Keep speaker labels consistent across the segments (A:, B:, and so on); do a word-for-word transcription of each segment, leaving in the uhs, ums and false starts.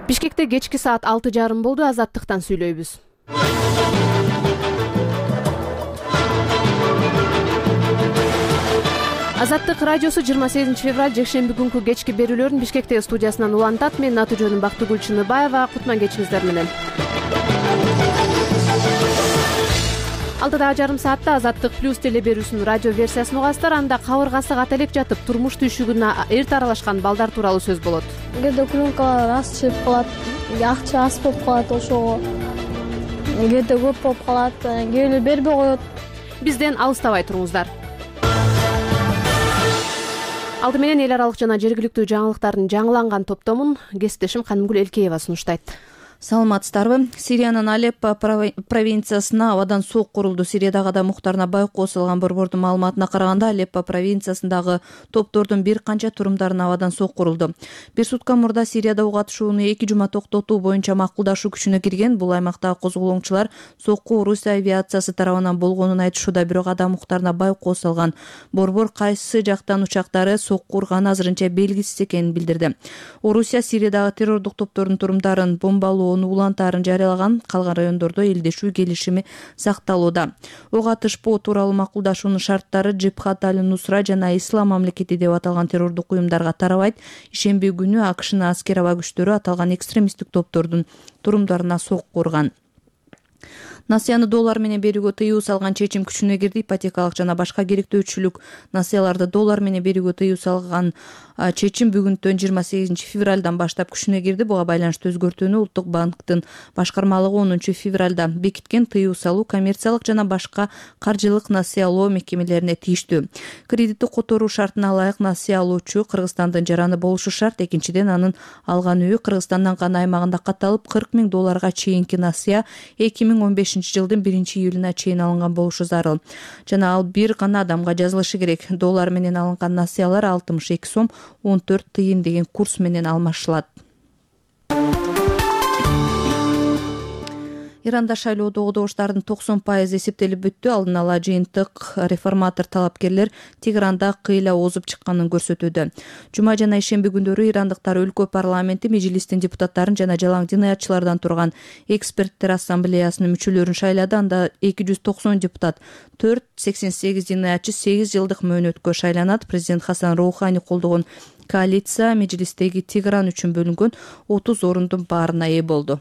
A: Бишкекте кечки саат алты жарым болду. Азаттыктан сүйлөйбүз. Азаттык радиосу жыйырма сегизинчи февраль жекшемби күнкү кечки берүүлөрүн Бишкектеги студиясынан улантат. Мен Натыжөнүм Бактыгүл Чыныбаева. Кутман кечиңиздер менен. Алтыда жарым саатта Азаттык плюс теле берүүсүнүн радио версиясын угасыздар. Анда кабыргасы кателеп жатып турмуш түйшүгүнө эрте аралашкан балдар тууралуу сөз болот.
B: Кээде клюнкалар аз чыгып калат, акча аз болуп калат, ошого кээде көп болуп калат, кээде бербей коет.
A: Бизден алыстабай туруңуздар. Алды менен эл аралык жана жергиликтүү жаңылыктардын жаңыланган топтомун кесиптешим Канымгүл Элкеева сунуштайт.
C: Саламатсыздарбы? Сириянын Алеппо провинциясына абадан суук курулду. Сириядагы адам муктарына байкоо салган борбордун маалыматына караганда, Алеппо провинциясындагы топтордун бир канча турумдарына абадан суук курулду. Бир сутка мурда Сирияда ок атышууну эки жума токтотуу боюнча макулдашуу күчүнө кирген. Бул аймактагы козголоңчулар сокку Орусия авиациясы тарабынан болгонун айтышууда, бирок адам муктарына байкоо салган. Борбор кайсы жактан учактары сокку урганы азырынча белгисиз экенин билдирди. Орусия Сириядагы террордук топтордун турумдарын бомбалоо улантаарын жарыялаган. Калган райондордо элдешүү келишими сакталууда. Ок атышпоо тууралуу макулдашуунун шарттары Джибхат аль-Нусра жана Ислам мамлекети деп аталган террордук уюмдарга тарабайт. Ишемби күнү АКШнын аскер аба күчтөрү аталган экстремисттик топтордун турумдарына сокку урган. Насыяны доллар менен берүүгө тыюу салган чечим күчүнө кирди. Ипотекалык жана башка керектөөчүлүк насыяларды доллар менен берүүгө тыюу салган чечим бүгүнтөн жыйырма сегизинчи февралдан баштап күчүнө кирди. Буга байланыштуу өзгөртүүнү Улуттук банктын башкармалыгы онунчу февралда бекиткен. Тыюу салуу коммерциялык жана башка каржылык насыялоо мекемелерине тийиштүү. Кредитти которуу шартына ылайык насыя алуучу Кыргызстандын жараны болушу шарт. Экинчиден, анын алган үйү Кыргызстандан гана аймагында катталып, кырк миң долларга чейинки насыя эки миң он бешинчи жылдын биринчи июлуна чейин алынган болушу зарыл. Жана ал бир гана адамга жазылышы керек. Доллар менен алынган насыялар алтымыш эки сом он төрт тыйын деген курс менен алмашылат. Иранда шайлоодогу добуштардын токсон пайызы эсептелип бүттү. Алдын ала жыйынтык реформатор талапкерлер Тегеранда кыйла озуп чыкканын көрсөтүүдө. Жума жана ишемби күндөрү ирандыктар өлкө парламенти, межлистин депутаттарын жана жалаң жынаятчылардан турган эксперттер ассамблеясынын мүчөлөрүн шайлады. Анда эки жүз токсон депутат, төрт сексен сегиз жынаятчы сегиз жылдык мөөнөткө шайланат. Президент Хасан Роухани колдогон коалиция межлистеги Тегеран үчүн бөлүнгөн отуз орундун баарына ээ болду.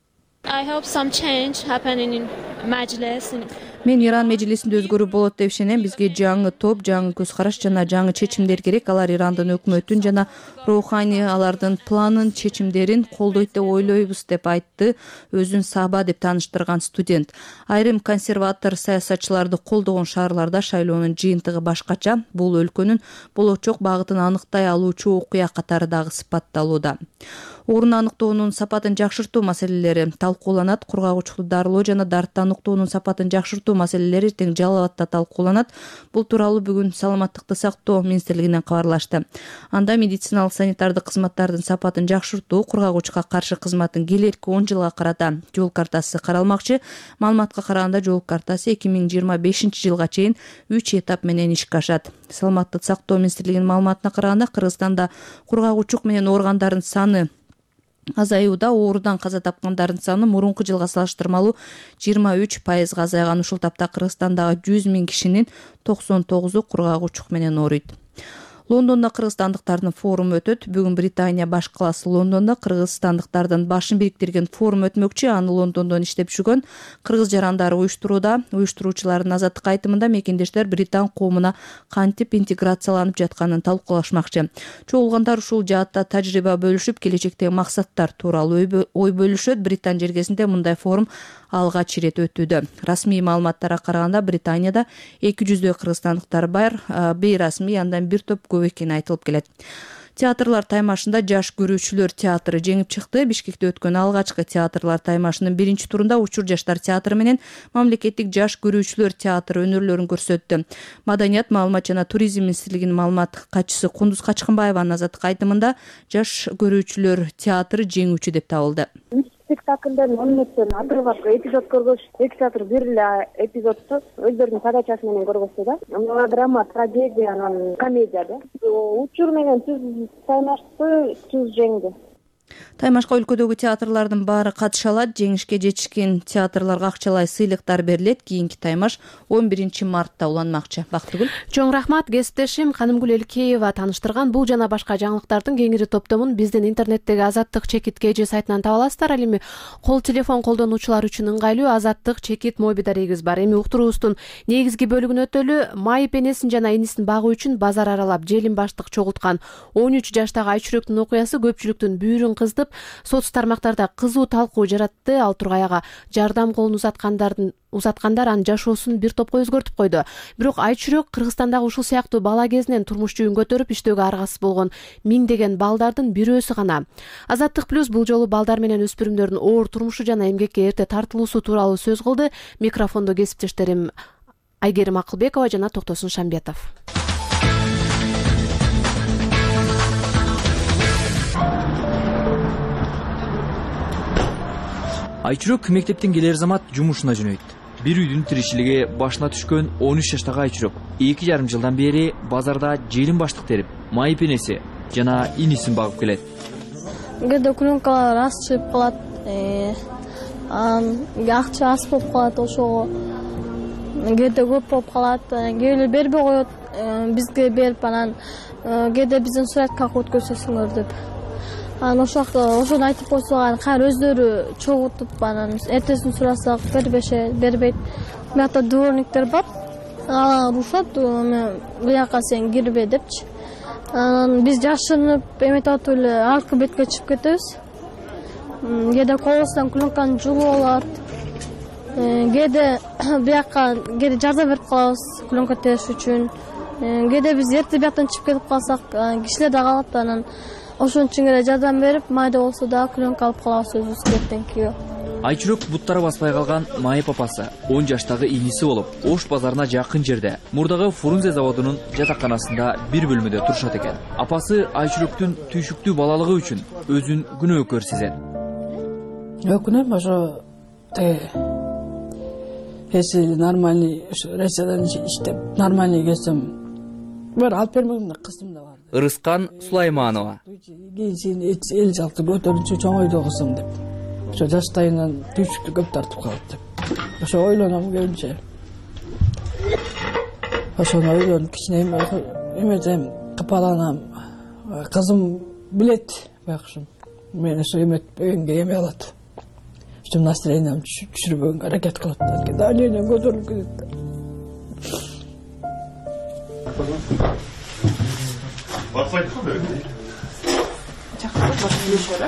C: Мен Иран межлисинде өзгөрүү болот деп ишенем. Бизге жаңы топ, жаңы көз караш жана жаңы чечимдер керек. Алар Ирандын өкмөтүн жана Роухани алардын планын, чечимдерин колдойт деп ойлойбуз деп айтты өзүн Саба деп тааныштырган студент. Айрым консерватор саясатчыларды колдогон шаарларда шайлоонун жыйынтыгы башкача. Бул өлкөнүн болочок багытын аныктай алуучу окуя катары дагы сыпатталууда. Орун аныктоонун сапатын жакшыртуу маселелери талкууланат. Кургагучту дарылоо жана дартты аныктоонун сапатын жакшыртуу маселелери тең Жалалатта талкууланат. Бул тууралуу бүгүн Саламаттыкты сактоо министрлигинен кабарлашты. Анда медициналык санитардык кызматтардын сапатын жакшыртуу, кургагучка каршы кызматтын келерки он жылга карата жол картасы каралмакчы. Маалыматка караганда жол картасы эки миң жыйырма бешинчи жылга чейин үч этап менен ишке ашат. Саламаттыкты сактоо министрлигинин маалыматына караганда Кыргызстанда кургагучук менен ооругандардын саны азаюуда. Оорудан каза тапкандардын саны мурунку жылга салыштырмалуу жыйырма үч пайызга азайган. Ушул тапта Кыргызстандагы жүз миң кишинин токсон тогузу кургагучук менен ооруйт. Лондондо кыргызстандыктардын форуму өтөт. Бүгүн Британия баш калаасы Лондондо кыргызстандыктардын башын бириктирген форум өтмөкчү. Аны Лондондон иштеп жүргөн кыргыз жарандары уюштурууда. Уюштуруучулардын азаттык айтымында мекендештер Британ коомуна кантип интеграцияланып жатканын талкуулашмакчы. Чогулгандар ушул жаатта тажрыйба бөлүшүп, келечектеги максаттар тууралуу ой бөлүшөт. Британ жергесинде мындай форум алгач ирет өтүүдө. Расмий маалыматтарга караганда Британияда эки жүздөй кыргызстандыктар бар. Бейрасмий андан бир топ көп экени айтылып келет. Театрлар таймашында жаш көрүүчүлөр театры жеңип чыкты. Бишкекте өткөн алгачкы театрлар таймашынын биринчи турунда Учур жаштар театры менен Мамлекеттик жаш көрүүчүлөр театры өнөрлөрүн көрсөттү. Маданият, маалымат жана туризм министрлигинин маалымат катчысы Кундуз Качкынбаеванын азаттык айтымында жаш көрүүчүлөр театры жеңүүчү деп табылды.
D: Спектакльден он мүнөттөн атыргап эпизод көргөч, эки театр бир эле эпизодду өздөрүнүн подачасы менен көргөздү да. Мелодрама, трагедия, анан комедия да. Учур менен түз таймашты түз жеңди.
C: Таймашка өлкөдөгү театрлардын баары катыша алат. Жеңишке жетишкен театрларга акчалай сыйлыктар берилет. Кийинки таймаш он биринчи мартта уланмакчы. Бактыгүл.
A: Чоң рахмат. Кесиптешим Канымгүл Элкеева тааныштырган бул жана башка жаңылыктардын кеңири топтомун биздин интернеттеги Азаттык чекит кж сайтынан таба аласыздар. Ал эми кол телефон колдонуучулар үчүн ыңгайлуу Азаттык чекит мой бидарегибиз бар. Эми уктуруубуздун негизги бөлүгүнө өтөлү. Майып энесин жана инисин багуу үчүн базар аралап желин баштык чогулткан он үч жаштагы Айчүрөктүн окуясы көпчүлүктүн бүйүрүн кыздып, соц тармактарда кызуу талкуу жаратты. Ал Тургаяга жардам колун узаткандардын узаткандар анын жашоосун бир топко өзгөртүп койду. Бирок Айчүрөк Кыргызстандагы ушул сыяктуу бала кезинен турмуш жүйүн көтөрүп иштөөгө аргасыз болгон миңдеген балдардын бирөөсү гана. Азаттык плюс бул жолу балдар менен өспүрүмдөрдүн оор турмушу жана эмгекке эрте тартылуусу тууралуу сөз кылды. Микрофондо кесиптештерим Айгерим Акылбекова жана Токтосун Шамбетов.
E: Айчүрөк мектептен келер замат жумушуна жөнөйт. Бир үйдүн тиричилиги башына түшкөн он үч жаштагы Айчүрөк эки жарым жылдан бери базарда желин баштык терип, майып энеси жана инисин багып келет.
B: Кээде клюнкалар аз чыгып калат, акча аз болуп калат, ошого кээде көп болуп калат, кээде бербей коет, бизге берип анан кээде биздин суряткага өткөзөсүңөр деп. Анан ошол ошону айтып койсок, кайра өздөрү чогултуп анан эртесин сурасак бербешет, бербейт. Мыякта дворниктер бар. Алар урушат, бияка сен кирбе депчи. Анан биз жашынып, эметип атып эле аркы бетке чыгып кетебиз. Кээде колубуздан клюнканы жулуп алат. Кээде бияка кээде жардам берип калабыз клюнка териш үчүн. Кээде биз эрте бияктан чыгып кетип калсак, кишилер да калат, анан ошон үчүн эле жардам берип, майда болсо да клюнка алып калабыз өзүбүз эртең кийөө.
E: Айчүрөк буттары баспай калган майып апасы он жаштагы иниси болуп, Ош базарына жакын жерде, мурдагы Фрунзе заводунун жатаканасында бир бөлмөдө турушат экен. Апасы Айчүрөктүн түйшүктүү балалыгы үчүн өзүн күнөөкөр сезет.
F: Өкүнөм, ошо если нормальный ресторан иштеп, нормальный келсем, бир алып бермегенде кыздым да бар.
E: Ырыскан Сулайманова.
F: Кийин эл жалты көтөрүнчү чоңойду кызым деп. Ошо жаштайынан түйшүктү көп тартып калат деп. Ошо ойлоном көбүнчө. Ошону ойлонуп кичине эметем, капаланам. Кызым билет, байкушум. Мен ошо эметпегенге эме алат. Ошо настроением түшүрбөгөнгө аракет кылат. Далее көтөрүлүп кетет.
G: Баспайды ғой бәрі?
H: Жақсы, башын ешері.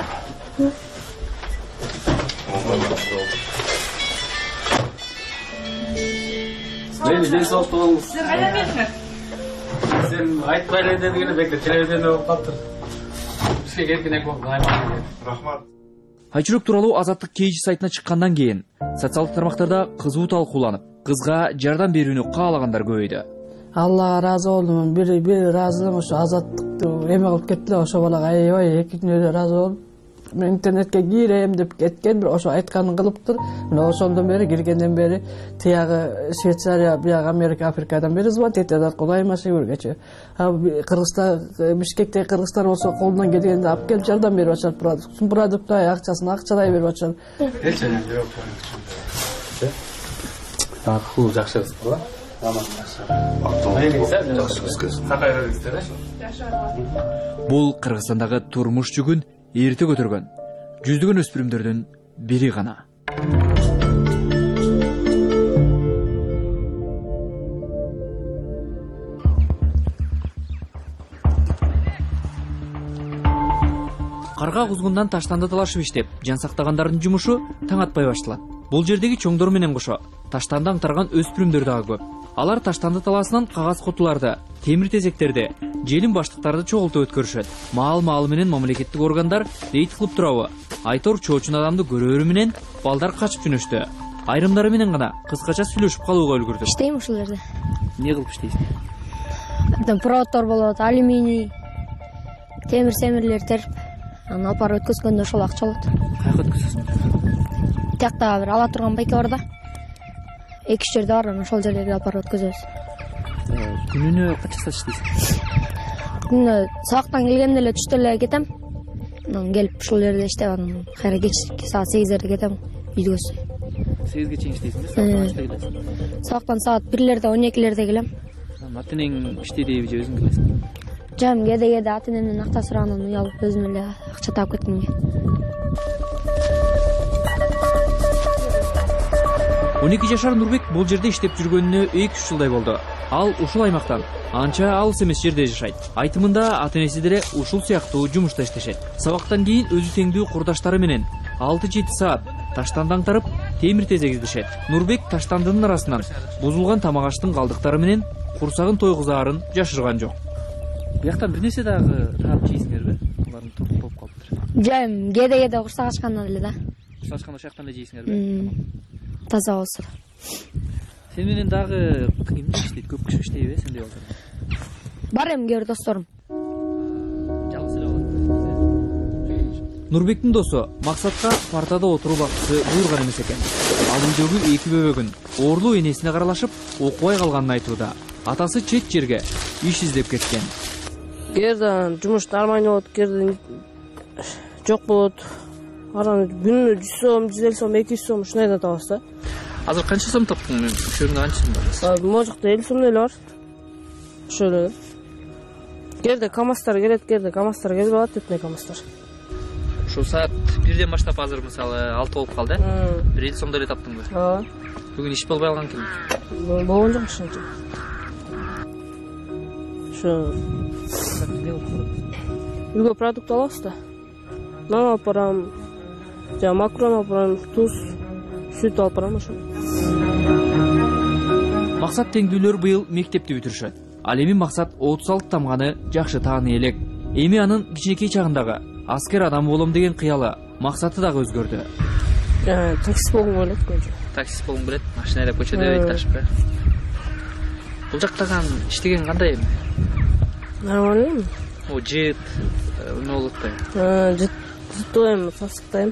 G: Лейли, ден салып тұғылыңыз.
H: Сіздер қайда беріңіз?
G: Сен айтпайлы дедігені бекті, телевизионда болып қаптыр. Бізге кеткен екі болып ғайман. Рахмат.
E: Айчүрөк тууралуу Азаттык кейжи сайтына чыккандан кийин социалдык тармактарда кызуу талкууланып, кызга жардам берүүнү каалагандар көбөйдү.
F: Аллага ыраазы болдум. Бир бир ыраазым ошо Азаттыкты эме кылып кетти эле, ошо балага аябай экинчине эле ыраазы болуп, мен интернетке кирем деп кеткен, бир ошо айтканын кылыптыр. Мына ошондон бери киргенден бери тиягы Швейцария, биягы Америка, Африкадан бери звонить этет, Кудайыма шүгүргөчү. Кыргызстан, Бишкектеги кыргыздар болсо колунан келгенде алып келип жардам берип атышат, продукт, продукт акчасын акчалай берип атышат.
G: Эч эне жок. Акыл жакшы кыз.
E: Бул Кыргызстандагы турмуш жүгүн эрте көтөргөн жүздөгөн өспүрүмдөрдүн бири гана. Карга кузгундан таштанды талашып иштеп, жан сактагандардын жумушу таң атпай башталат. Бул жердеги чоңдор менен кошо таштанды аңтарган өспүрүмдөр дагы көп. Алар таштанды талаасынан кагаз кутуларды, темир тезектерди, желин баштыктарды чогултуп өткөрүшөт. Маал-маалы менен мамлекеттик органдар рейд кылып турабы? Айтор чоочун адамды көрөрү менен балдар качып жөнөштү. Айрымдары менен гана кыскача сүйлөшүп калууга үлгүрдү.
B: Иштейм ушул жерде.
E: Эмне кылып иштейсиң?
B: Абдан проводдор болот, алюминий, темир семирлер терип, анан алып барып өткөзгөндө ошол акча алат.
E: Каяка өткөзөсүң?
B: Тиякта бир ала турган байке бар да. Эки үч жерде бар, анан ошол жерлерге алып барып өткөзөбүз.
E: Күнүнө канча саат иштейсиң?
B: Күнүнө сабактан келгенде эле түштө эле кетем.
I: Анан келип ушул жерде иштеп анан кайра кечки саат сегиздерде кетем үйгө.
E: сегизге чейин иштейсиңби? Саат качта келесиң?
I: Сабактан саат бирлерде, он экилерде келем.
E: Ата энең иштейдиби же өзүң келесиң?
I: Жам кээде-кээде ата энемден акча сурагандан уялып өзүм эле акча таап кеткенге.
E: он эки жашар Нурбек бул жерде иштеп жүргөнүнө эки үч жылдай болду. Ал ушул аймактан анча алыс эмес жерде жашайт. Айтымында ата энеси деле ушул сыяктуу жумушта иштешет. Сабактан кийин өзү теңдүү курдаштары менен алты жети саат таштанды аңтарып, темир тезек издешет. Нурбек таштандынын арасынан бузулган тамак аштын калдыктары менен курсагын тойгузаарын жашырган жок. Бияктан бир нерсе дагы таап жейсиңерби? Булардын топ болуп калыптыр.
I: Жайм кээде-кээде курсак ачканда эле да.
E: Курсак ачканда ошол жактан эле жейсиңерби?
I: Таза болсо.
E: Сен менен дагы кимдер иштейт? Көп киши иштейби сендей балдар?
I: Бар эми кээ бир досторум.
E: Жалгыз эле болот. Нурбектин досу Максатка партада отуруп акчасы буйрган эмес экен. Ал үйдөгү эки бөбөгүн оорлуу энесине каралашып, окубай калганын айтууда. Атасы чет жерге иш издеп кеткен.
J: Кээде жумуш нормально болот, кээде жок болот. Араны күнүнө жүз сом, жүз элүү сом, эки жүз сом ушундай табабыз да.
E: Азыр канча сом таптың? Мен ошондо канча сом бар?
J: Могу жакта элүү сом эле бар. Ошол эле. Кээде КамАЗдар келет, кээде КамАЗдар келбей калат, өтмөй КамАЗдар.
E: Ушул саат бирден баштап азыр мисалы алты болуп калды, э? бир элүү сомдо эле таптыңбы?
J: Ооба.
E: Бүгүн иш болбой калган экен.
J: Болгон жок ушунча. Ошо. Үйгө продукт алабыз да. Нан алып барам, жана макарон алып барам, туз, сүт алып барам ошо.
E: Максат теңдүүлөр быйыл мектепти бүтүрүшөт. Ал эми Максат отуз алты тамганы жакшы тааный элек. Эми анын кичинекей чагындагы аскер адам болом деген кыялы, максаты дагы өзгөрдү.
J: Жана таксист болгум келет көчө.
E: Таксист болгум келет, машина айдап көчөдө ташып. Бул жактаган иштеген кандай эми?
J: Нормально эми.
E: О, жет, эмне болот да?
J: Э, жет Жыттайм, тасыктайм.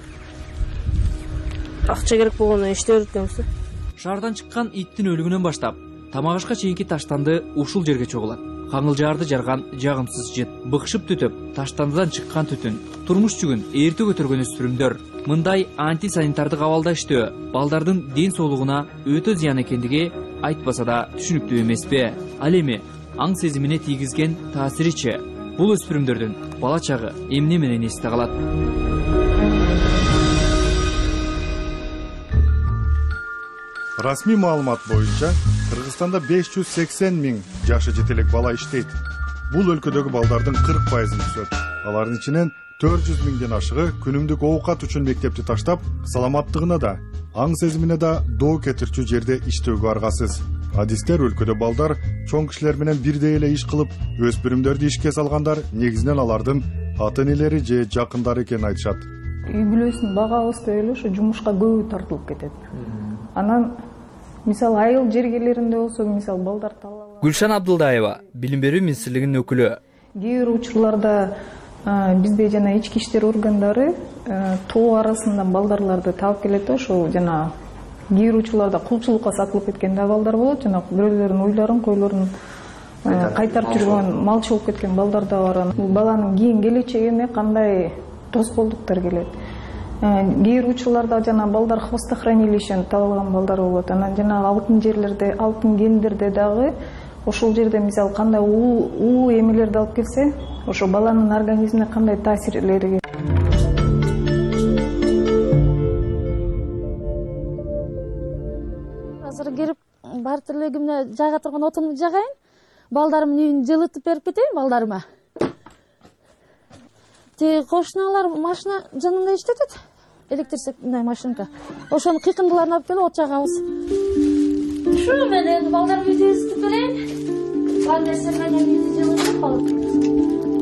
J: Акча керек болгондо иштеп өткөнбүз.
E: Шаардан чыккан иттин өлүгүнөн баштап тамак ашка чейинки таштанды ушул жерге чогулат. Каңылжаарды жарган жагымсыз жет, быкшып түтүп, таштандыдан чыккан түтүн, турмуш жүгүн ээрте көтөргөн өспүрүмдөр мындай антисанитардык абалда иштөө балдардын ден соолугуна өтө зыян экендиги айтпаса да түшүнүктүү эмеспи? Ал эми аң сезимине тийгизген таасиричи? Бул өспүрүмдөрдүн бала чагы эмне менен эсте калат?
K: Расмий маалымат боюнча Кыргызстанда беш жүз сексен миң жашы жетелек бала иштейт. Бул өлкөдөгү балдардын кырк пайызын түзөт. Алардын ичинен төрт жүз миңден ашыгы күнүмдүк оокат үчүн мектепти таштап, саламаттыгына да, аң сезимине да доо кетирчү жерде иштөөгө аргасыз. Адистер өлкөдө балдар чоң кишилер менен бирдей эле иш кылып, өспүрүмдөрдү ишке салгандар негизинен алардын ата энелери же жакындары экенин айтышат.
L: Үй бүлөсүн багабыз деп эле ошо жумушка көбү тартылып кетет. Анан мисалы айыл жергелеринде болсо, мисалы балдар талап.
M: Гүлшан Абдылдаева, билим берүү министрлигинин өкүлү.
L: Кээ бир учурларда бизде жана ички иштер органдары тоо арасынан балдарларды таап келет, ошо жана кээ бир учурларда кулчулукка сатылып кеткен да балдар болот, жана бирөөлөрдүн уйларын, койлорун кайтарып жүргөн, малчы болуп кеткен балдар да бар. Бул баланын кийин келечегине кандай тоскоолдуктар келет. Кээ бир учурларда жана балдар хвостохранилищени табылган балдар болот. Анан жана алтын жерлерде, алтын кендерде дагы ошол жерде мисалы кандай уу эмелерди алып келсе, ошо баланын организмине кандай таасирлери.
N: Азыр кирип бар тилегимне жайга турган отумду жагайын. Балдарымдын үйүн жылытып берип кетейин балдарыма. Те кошуналар машина жанында иштетет. Электрик мындай машинка. Ошонун кыйкындыларын алып келип от жагабыз. Ушуну менен балдарымды жылытып берейин. Балдар менен үйүн жылытып калып.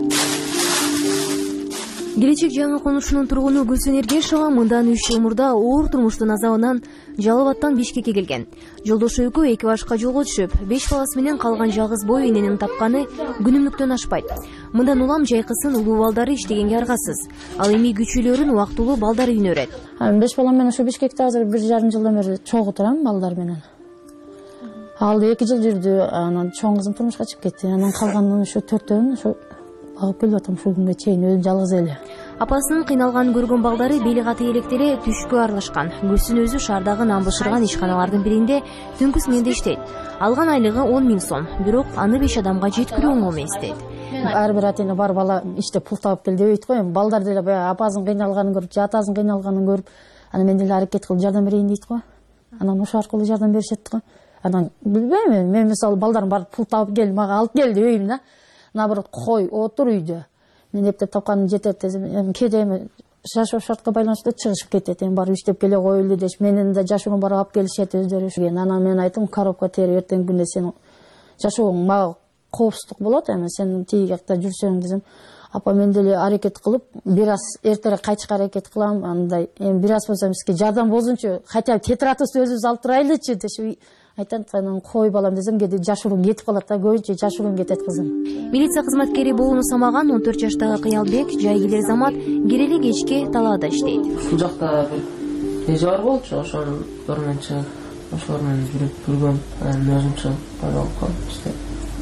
O: Келечек жаңы конушунун тургуну Гүлсүн Эргешова мындан үч жыл мурда оор турмуштун азабынан Жалал Абадтан Бишкекке келген. Жолдошу экөө эки башка жолго түшүп, беш баласы менен калган жалгыз бой эненин тапканы күнүмдүктөн ашпайт. Мындан улам жайкысын улуу балдары иштегенге аргасыз. Ал эми күчүлөрүн убактылуу балдар үйүнө өрөт.
N: беш балам менен ошо Бишкекте азыр бир жарым жылдан бери чогуу турам балдар менен. Ал эки жыл жүрдү, анан чоң кызым турмушка чыгып кетти. Анан калганын ошо төртөөнүн ошо багып келип атам ушул күнгө чейин өзүм жалгыз эле.
O: Апасынын кыйналганын көргөн балдары бели каты электе эле түшкө аралашкан. Гүлсүн өзү шаардагы намбышырган ишканалардын биринде түнкү сменде иштейт. Алган айлыгы он миң сом, бирок аны беш адамга жеткирүү оңой эмес дейт.
P: Ар бир ата эне бар бала иштеп пул табып кел дебейт го. Балдар деле баягы апасын кыйналганын көрүп, атасын кыйналганын көрүп, аны мен деле аракет кылып жардам берейин дейт го. Анан ошол аркылуу жардам беришет го. Анан билбейм, мен мисалы балдарым барып пул табып кел, мага алып кел дебейм да. Наоборот, кой, отур үйдө. Мен эптеп тапканым жетет десем, кээде эми жашоо шартка байланыштуу чыгышып кетет. Эми барып иштеп келе коелу деш, менин да жашоомо барып алып келишет өздөрү. Анан мен айттым, коробка терип эртең күндө сен жашооң мага коопсуздук болот, эми сен тиги жакта жүрсөң десем, апа мен деле аракет кылып, бир аз эртерээк кайтышка аракет кылам, андай эми бир аз болсо бизге жардам болсунчу, хотя бы тетрадыбызды өзүбүз алып турайлычы дешип айтат. Анан кой балам десем, кээде жашыруум кетип калат да, көбүнчө жашыруум кетет кызым.
O: Милиция кызматкери болууну самаган он төрт жаштагы Кыялбек Жайгилер Замат кирели кечке талаада иштейт.
J: Бул жакта бир эже бар болчу, ошонун көргөн чыгып, ошолор менен жүрүп жүргөм, анан өзүм чыгып байлап калып иштеп.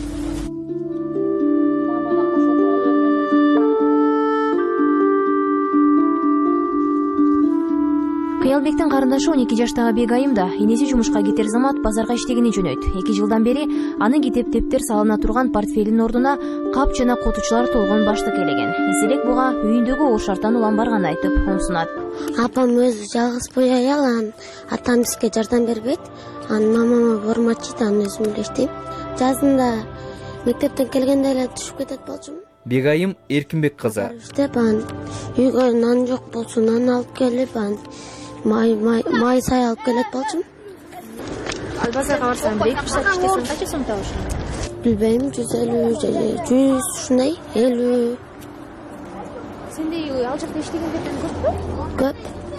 O: Кыялбектин карындашы он эки жаштагы Бегайым да энеси жумушка кетер замат базарга иштегени жөнөйт. эки жылдан бери анын китеп дептер салына турган портфелинин ордуна кап жана котучулар толгон баштык элеген. Эселек буга үйүндөгү оор шарттан улам барганын айтып оңсунат.
Q: Апам өзү жалгыз бой аял, анан атам бизге жардам бербейт. Анан мамама бормачыйт, анан өзүм эле иштейм. Жазында мектептен келгенде эле түшүп кетет болчумун.
M: Бегайым Эркинбек кызы.
Q: Иштеп анан үйгө нан жок болсо нан алып келип, анан май май май сай алып келет болчумун.
O: Ал базарга барсаң, бир эки саат иштесең канча сом табышың?
Q: Билбейм, жүз элүү же жүз ушундай, элүү.
O: Сендей ал жакта иштегендерден көппү?
Q: Көп.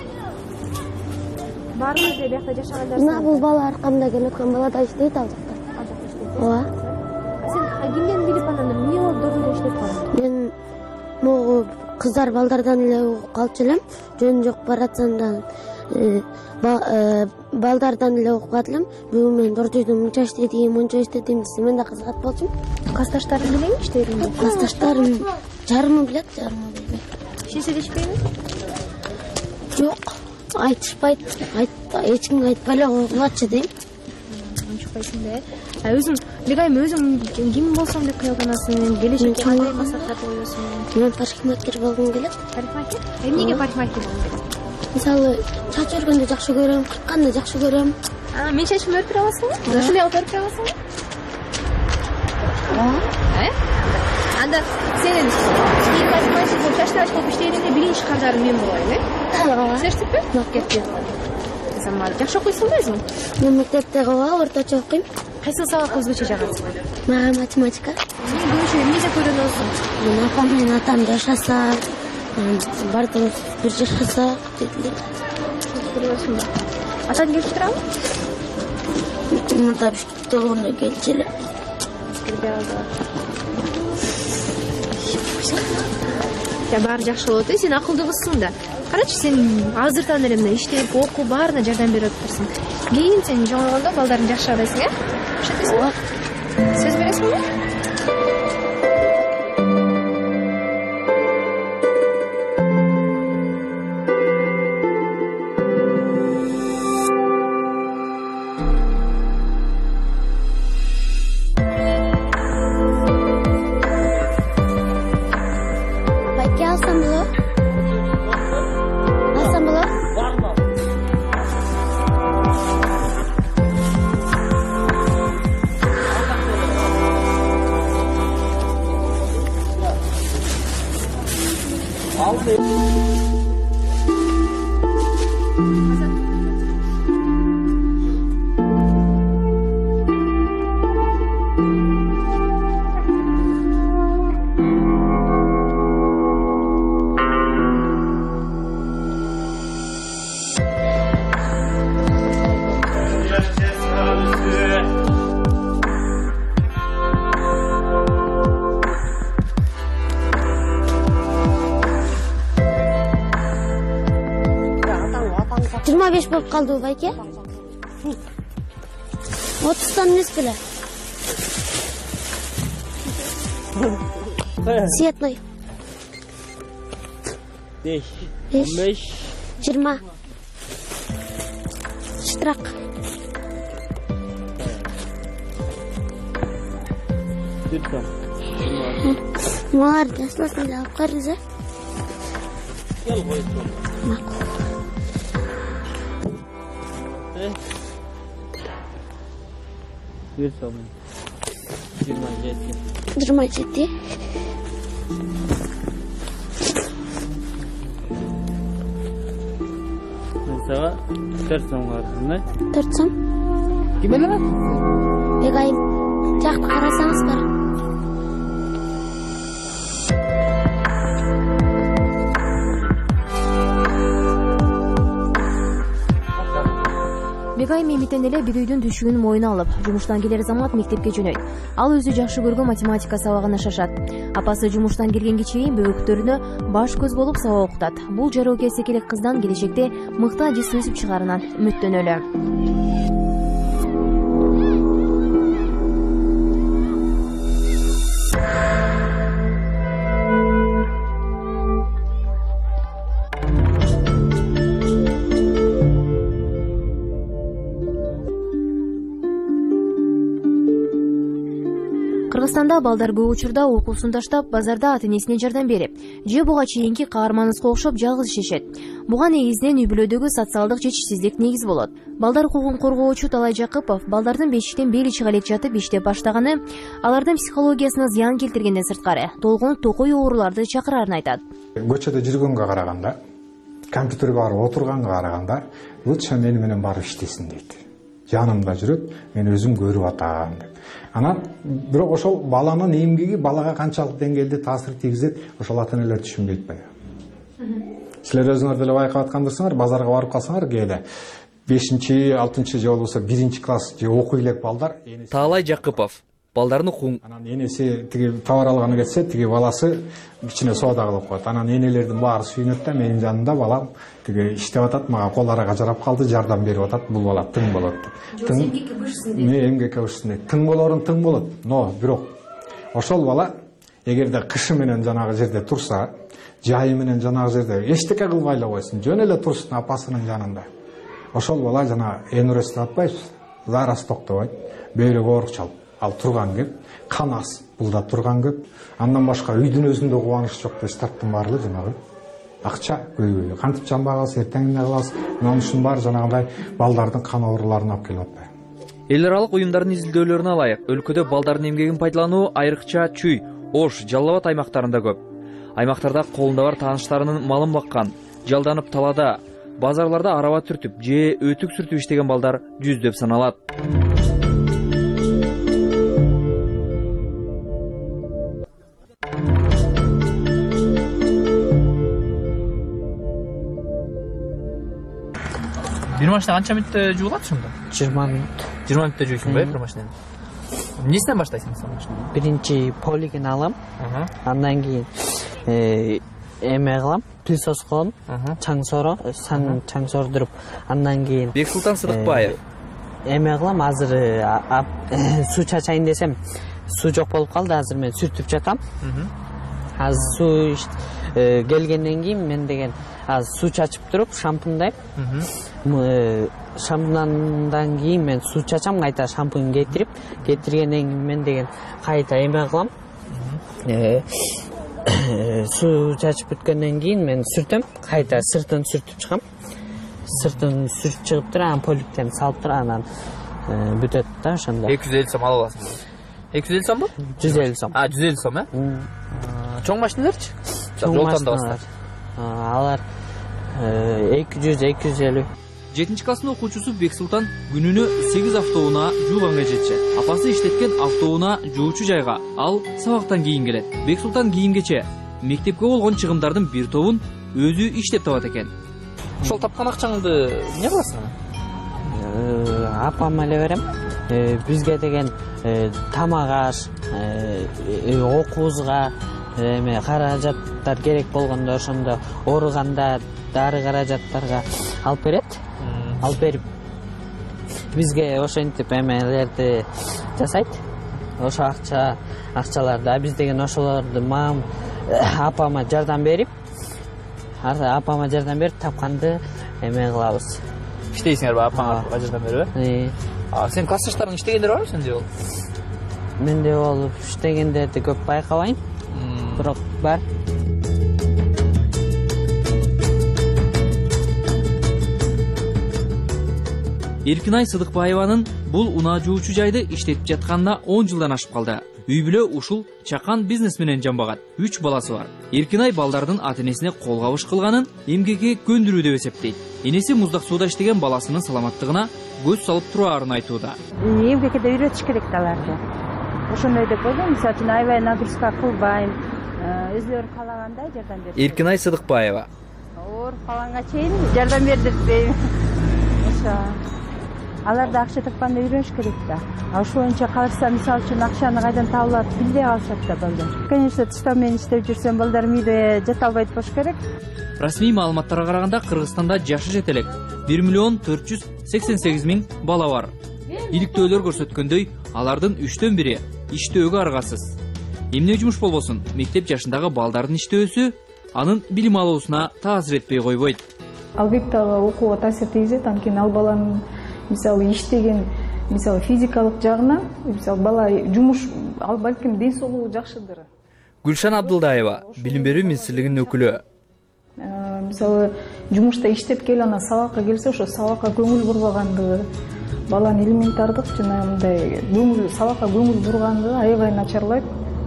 O: Баарыбыз эле биякта жашагандар.
Q: Мына бул бала аркамда келаткан бала да иштейт ал жакта.
O: Ал жакта иштейт.
Q: Ооба.
O: Сен кимден билип анан эмне болуп дөрдүдө иштеп калдың?
Q: Мен могу кыздар балдардан эле угуп калчу элем. Жөн жок баратсам да балдардан эле угуп калдым. Бүгүн мен дордойдон мынча иштедим, мынча иштедим десем, мен да кызыгат болчумун.
O: Классташтарың билеби иштериңди?
Q: Классташтарым жарымы билет, жарымы билбейт.
O: Эч нерсе дешпейби?
Q: Жок, айтышпайт. Эч кимге айтпай эле койгулачы дейм.
O: Унчукпайсың да. А өзүң, Бегайым, өзүң ким болсоң деп кыялданасың? Келечекке кандай максаттар коесуң?
Q: Мен парикмахер болгум келет.
O: Парикмахер? Эмнеге парикмахер болгуң келет?
Q: Мисалы, чач өргөндү жакшы көрөм, кыркканды жакшы көрөм.
O: А, мен чачымды өрүп бере аласыңбы? Ошондой кылып өрүп бере аласыңбы? Ооба. Э? Анда сенин кийин парикмахер болуп чачты кылып иштегенде биринчи каржарың мен болоюн, э?
Q: Ооба.
O: Сезиштикпи? Кетти. Замат, жакшы окуйсуңбу өзүң?
Q: Мен мектепте ооба, орточо окуйм.
O: Кайсы сабак өзгөчө жагат?
Q: Мага математика.
O: Мен көбүнчө эмне көрөнөсүң?
Q: Мен апам менен атам жашаса, бардыгыбыз бир жашасак дедилер.
O: Көрөсүң. Атаң келип турабы?
Q: Мында бишкек толгондо келчү эле.
O: Я баары жакшы болот, э? Сен акылдуу кызсың да. Карачы, сен азыртан эле мына иштеп, окуп, баарына жардам берип атырсың. Кийин сен жоңойгондо балдарың жакшы карайсың, э? Ошентесиңби? Сөз бересиңби?
Q: жыйырма беш болуп калды байке. отуздан эмес беле. Светной.
J: беш
Q: беш
J: он беш
Q: жыйырма чытыраак
J: төрт сом
Q: маларды жасыласын эле алып коербуз э
J: ел коюп кор
Q: макул
J: бир сом жыйырма жети
Q: жыйырма жети
J: сага төрт сомго бердим
Q: төрт сом
J: ким эле
Q: бегайым жакты карасаңыз бар
O: Бегайым эмитен эле бир үйдүн түшүгүн моюна алып жумуштан келер замат мектепке жөнөйт. Ал өзү жакшы көргөн математика сабагына шашат. Апасы жумуштан келгенге чейин бөбөктөрүнө баш көз болуп сабак окутат. Бул жароо келсе керек кыздан келечекте мыкты ажыс өсүп чыгарынан үмүттөнөлү. Кыргызстанда балдар көп учурда окуусун таштап, базарда ата-энесине жардам берип, же буга чейинки каарманыбызга окшоп жалгыз ишешет. Буга негизинен үй-бүлөдөгү социалдык жетишсиздик негиз болот. Балдар укугун коргоочу Талай Жакыпов балдардын бешиктен бели чыга элек жатып иштеп баштаганы алардын психологиясына зыян келтиргенден сырткары толгон токой ооруларды чакырарын айтат.
R: Көчөдө жүргөнгө караганда, компьютерге барып отурганга караганда, лучше мени менен барып иштесин дейт. Жанымда жүрөт, мен өзүм көрүп атам деп. Анан бирок ошол баланын эмгеги балага канчалык деңгээлде таасир тийгизет, ошол ата-энелер түшүнбөйт баягы. Силер өзүңөр деле байкап аткандырсыңар, базарга барып калсаңар, кээде бешинчи, алтынчы же болбосо биринчи класс же окуй элек балдар.
M: Талай Жакыпов балдарын укуң.
R: Анан энеси тиги товар алганы кетсе, тиги баласы кичине соода кылып коет. Анан энелердин баары сүйүнөт да, менин жанымда балам тиги иштеп атат, мага кол арага жарап калды, жардам берип атат, бул бала тың болот. Тың эмгекке көчсүн дейт. Мен эмгекке көчсүн дейт. Тың болорун тың болот. Но бирок ошол бала эгерде кышы менен жанагы жерде турса, жайы менен жанагы жерде эчтеке кылбай эле койсун, жөн эле турсун апасынын жанында. Ошол бала жана энурести атпайбыз, зарас токтобойт, бөйрөгү оорук чалып. Ал турган кеп, кан аз, бул да турган кеп. Андан башка үйдүн өзүндө кубаныч жок да старттын баары жанагы акча көйгөй. Кантип жанбагыз, эртең эмне кылабыз? Мына ушунун баары жанагындай балдардын кан ооруларын алып келип атпайбы?
E: Эл аралык уюмдардын изилдөөлөрүнө алайык. Өлкөдө балдардын эмгегин пайдалануу айрыкча Чүй, Ош, Жалал Абад аймактарында көп. Аймактарда колунда бар тааныштарынын малын баккан, жалданып талада, базарларда араба түртүп же өтүк сүртүп иштеген балдар жүздөп саналат.
S: бир машина канча мүнөттө жуулат ушунда?
J: жыйырма мүнөт.
S: жыйырма мүнөттө жуйсуң ба бир машинаны? Эмнесинен баштайсың сен машинаны?
J: Биринчи полигин алам. Андан кийин эме кылам, пылесос кылам, чаң соро, сан чаң сордуруп, андан кийин
M: Бексултан Сыдыкбаев
J: эме кылам. Азыр суу чачайын десем, суу жок болуп калды. Азыр мен сүртүп жатам. Азыр суу келгенден кийин мен деген азыр суу чачып туруп, шампундайм. Шампундан кийин мен суу чачам, кайта шампунь кетирип, кетиргенден кийин мен деген кайта эме кылам. Суу чачып бүткөндөн кийин мен сүртөм, кайта сыртын сүртүп чыгам. Сыртын сүртүп чыгып туруп, анан поликтен салып туруп, анан бүтөт да ошондо.
S: эки жүз элүү сом алып аласың. эки жүз элүү сомбу?
J: жүз элүү сом.
S: А, жүз элүү сом, э? Чоң машиналарчы?
J: Чоң машиналар. Алар эки жүз, эки жүз элүү.
E: жетинчи класстын окуучусу Бексултан күнүнө сегиз автоунаа жууганга жетчү. Апасы иштеткен автоунаа жуучу жайга ал сабактан кийин келет. Бексултан кийимгече мектепке болгон чыгымдардын бир тобун өзү иштеп табат экен.
S: Ошол тапкан акчаңды эмне кыласың?
J: Апама эле берем. Бизге деген тамак аш, окуубузга эме каражаттар керек болгондо ошондо ооруганда дары каражаттарга алып берет. Алып берип бизге ошентип эмелерди жасайт. Ошо акча акчаларды биз деген ошолорду мам апама жардам берип, апама жардам берип тапканды эме кылабыз.
S: Иштейсиңерби апаңа жардам берип? Сен классташтарың иштегендер барбы сенде бол?
J: Менде болуп иштегендерди көп байкабайм, бирок бар.
E: Эркинай Сыдыкбаеванын бул унаа жуучу жайды иштетип жатканына он жылдан ашып калды. Үй бүлө ушул чакан бизнес менен жамбагат. үч баласы бар. Эркинай балдардын ата-энесине кол кабыш кылганын эмгекке көндүрүү деп эсептейт. Энеси муздак сууда иштеген баласынын саламаттыгына көз салып тураарын айтууда.
T: Эмгекке да үйрөтүш керек аларды. Ошондой деп койгон, мисалы үчүн аябай нагрузка кылбайм, өзүлөрү каалагандай жардам берет.
M: Эркинай Сыдыкбаева.
T: Ооруп калганга чейин жардам бердим дейм. Ошо. Алар да акча тапканда үйрөнүш керек да. Ошол боюнча калса, мисалы үчүн акчаны кайдан табылат билбей калышат да балдар. Конечно, тышта мен иштеп жүрсөм балдар үйдө жата албайт болуш керек.
E: Расмий маалыматтарга караганда Кыргызстанда жашы жете элек бир миллион төрт жүз сексен сегиз миң бала бар. Иликтөөлөр көрсөткөндөй, алардын үчтөн бири иштөөгө аргасыз. Эмне жумуш болбосун, мектеп жашындагы балдардын иштөөсү анын билим алуусуна таасир этпей койбойт.
L: Албетте окууга таасир тийгизет, анткени ал баланын мисалы иштеген, мисалы физикалык жагынан, мисалы бала жумуш, ал балким ден соолугу жакшыдыр.
M: Гүлшан Абдылдаева, билим берүү министрлигинин өкүлү.
L: Мисалы жумушта иштеп келип анан сабакка келсе, ошо сабакка көңүл бурбагандыгы, баланын элементардык жана мындай көңүл сабакка көңүл бургандыгы аябай начарлайт.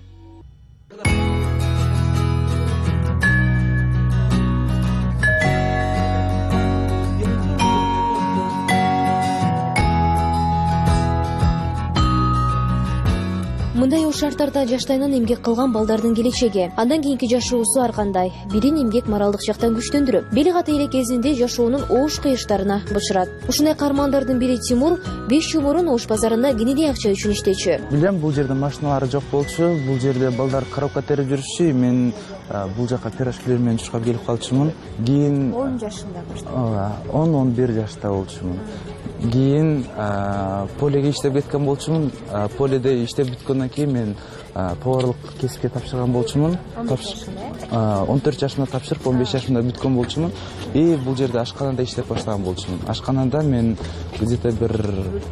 O: Мындай шарттарда жаштайынан эмгек кылган балдардын келечеги, андан кийинки жашоосу ар кандай? Бирин эмгек моралдык жактан күчтөндүрүп, бели каты эле кезинде жашоонун оош кыйыштарына бышырат. Ушундай каармандардын бири Тимур беш жыл мурун Ош базарында кенедей акча үчүн иштечү.
U: Билем, бул жерде машиналары жок болчу, бул жерде балдар коробка терип жүрүшчү, мен бул жака пирожкилер менен чуркап келип калчумун. Кийин
O: он жашында баштап.
U: Ооба, он он бир жашта болчумун. Кийин полеге иштеп кеткен болчумун. Поледе иштеп бүткөндөн кийин мен поварлык кесипке тапшырган болчумун. он төрт жашымда тапшырып, он беш жашымда бүткөн болчумун. И бул жерде ашканада иштеп баштаган болчумун. Ашканада мен где-то бир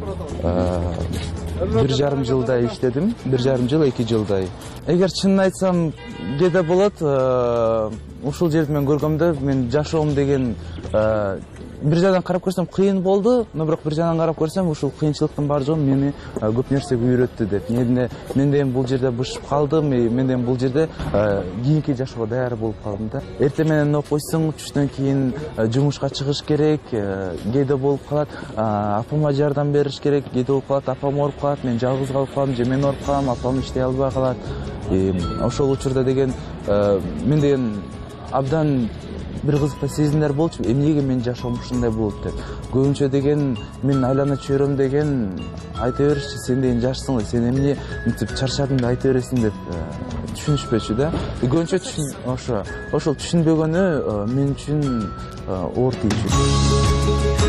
U: бир жарым жылдай иштедим. Бир жарым жыл, эки жылдай. Эгер чынын айтсам, кээде болот, ушул жерди мен көргөмдө, мен жашоом деген бир жагдан карап көрсөм кыйын болду, но бирок бир жагдан карап көрсөм ушул кыйынчылыктын бар жолу мени көп нерсеге үйрөттү деп. Мен мен дем бул жерде бышып калдым, мен дем бул жерде кийинки жашоого даяр болуп калдым да. Эртең менен окуйсуң, түштөн кийин жумушка чыгыш керек, кээде болуп калат, апама жардам бериш керек, кээде болуп калат, апам ооруп калат, мен жалгыз калып калам, же мен ооруп калам, апам иштей албай калат. Ошол учурда деген мен деген абдан бир кызыктуу сезимдер болчу. Эмнеге мен жашоом ушундай болот деп. Көбүнчө деген мен айланып жүрөм деген айта беришчи, сен деген жашсың эле, сен эмне мынтип чарчадың да айта бересиң деп түшүнүшпөчү да. Көбүнчө ошо ошол түшүнбөгөнү мен үчүн оор тийчү.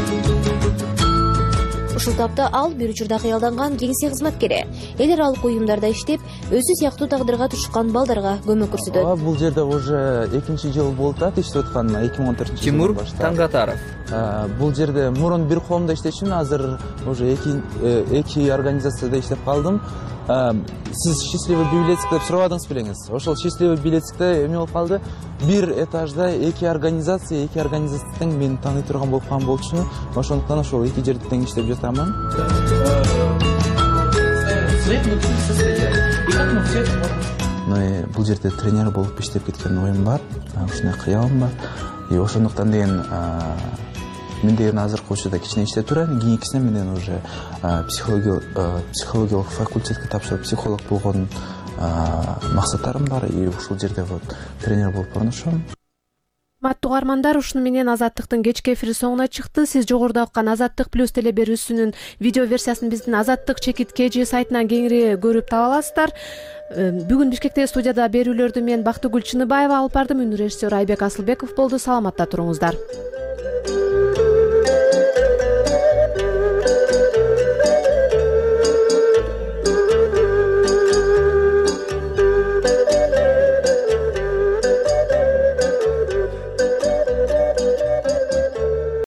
O: Ушул тапта ал бир учурда кыялданган кеңсе кызматкери. Эл аралык уюмдарда иштеп, өзү сыяктуу тагдырга тушкан балдарга көмөк көрсөтөт.
U: Ооба, бул жерде уже экинчи жыл болуп атат иштеп атканыма, эки миң он төртүнчү жылы.
M: Тимур Таңгатаров.
U: Бул жерде мурун бир коомдо иштечүмүн, азыр уже эки эки организацияда иштеп калдым. Сиз счастливый билетик деп сурабадыңыз белеңиз. Ошол счастливый билетикте эмне болуп калды? Бир этажда эки организация, эки организациядан мени тааный турган болуп калган болчу. Ошондуктан ошол эки жерде тең иштеп жатамын. Бул жерде тренер болуп иштеп кеткен оюм бар, ушундай кыялым бар. И ошондуктан деген мен деген азыркы учурда кичине иштеп турайын, кийинкисине менен уже психологиялык факультетке тапшырып психолог болгон максаттарым бар. И ушул жерде вот тренер болуп барнашам.
A: Урматтуу угармандар, ушуну менен Азаттыктын кечки эфири соңуна чыкты. Сиз жогоруда уккан Азаттык плюс телеберүүсүнүн видео версиясын биздин Азаттык чекит kg сайтынан кеңири көрүп таба аласыздар. Бүгүн Бишкектеги студияда берүүлөрдү мен Бактыгүл Чыныбаева алып бардым. Үнү режиссер Айбек Асылбеков болду. Саламатта туруңуздар.